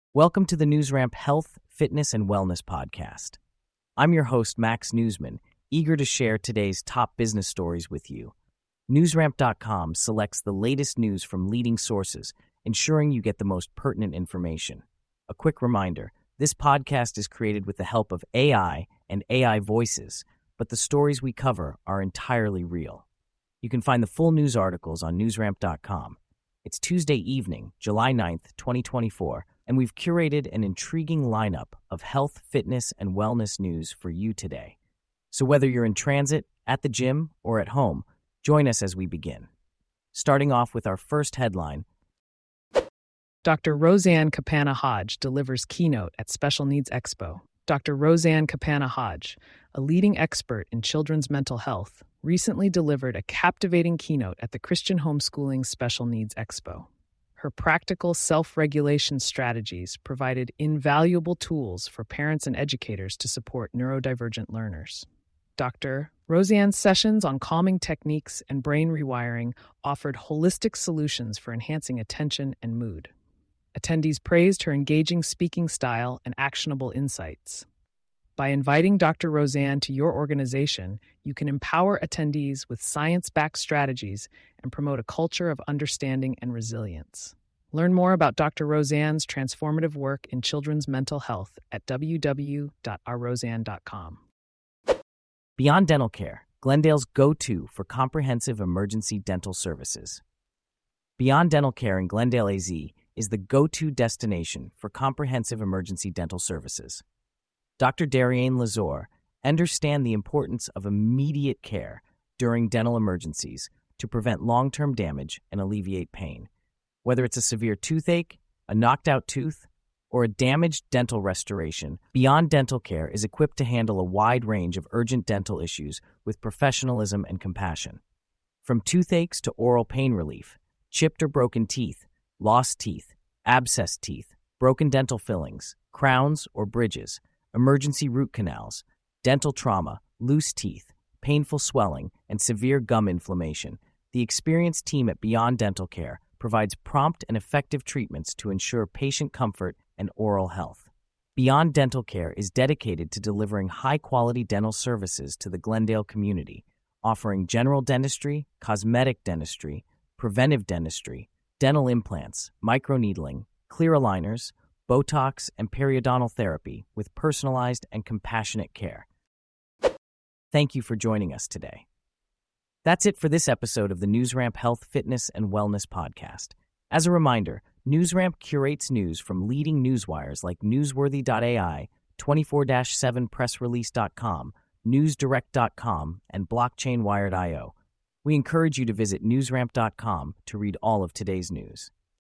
Welcome to the NewsRamp Health, Fitness, and Wellness Podcast. I'm your host, Max Newsman, eager to share today's top business stories with you. NewsRamp.com selects the latest news from leading sources, ensuring you get the most pertinent information. A quick reminder, this podcast is created with the help of AI and AI voices, but the stories we cover are entirely real. You can find the full news articles on NewsRamp.com. It's Tuesday evening, July 9th, 2024, and we've curated an intriguing lineup of health, fitness, and wellness news for you today. So whether you're in transit, at the gym, or at home, join us as we begin. Starting off with our first headline, Dr. Roseanne Capanna-Hodge delivers keynote at Special Needs Expo. Dr. Roseanne Capanna-Hodge, a leading expert in children's mental health, recently delivered a captivating keynote at the Christian Homeschooling Special Needs Expo. Her practical self-regulation strategies provided invaluable tools for parents and educators to support neurodivergent learners. Dr. Roseanne's sessions on calming techniques and brain rewiring offered holistic solutions for enhancing attention and mood. Attendees praised her engaging speaking style and actionable insights. By inviting Dr. Roseanne to your organization, you can empower attendees with science-backed strategies and promote a culture of understanding and resilience. Learn more about Dr. Roseanne's transformative work in children's mental health at www.ourroseanne.com. Beyond Dental Care, Glendale's go-to for comprehensive emergency dental services. Beyond Dental Care in Glendale, AZ is the go-to destination for comprehensive emergency dental services. Dr. Dariane Lazor understands the importance of immediate care during dental emergencies to prevent long-term damage and alleviate pain. Whether it's a severe toothache, a knocked-out tooth, or a damaged dental restoration, Beyond Dental Care is equipped to handle a wide range of urgent dental issues with professionalism and compassion. From toothaches to oral pain relief, chipped or broken teeth, lost teeth, abscessed teeth, broken dental fillings, crowns or bridges, emergency root canals, dental trauma, loose teeth, painful swelling, and severe gum inflammation, the experienced team at Beyond Dental Care provides prompt and effective treatments to ensure patient comfort and oral health. Beyond Dental Care is dedicated to delivering high-quality dental services to the Glendale community, offering general dentistry, cosmetic dentistry, preventive dentistry, dental implants, microneedling, clear aligners, Botox, and periodontal therapy with personalized and compassionate care. Thank you for joining us today. That's it for this episode of the NewsRamp Health, Fitness, and Wellness Podcast. As a reminder, NewsRamp curates news from leading newswires like Newsworthy.ai, 24-7pressrelease.com, NewsDirect.com, and BlockchainWired.io. We encourage you to visit NewsRamp.com to read all of today's news.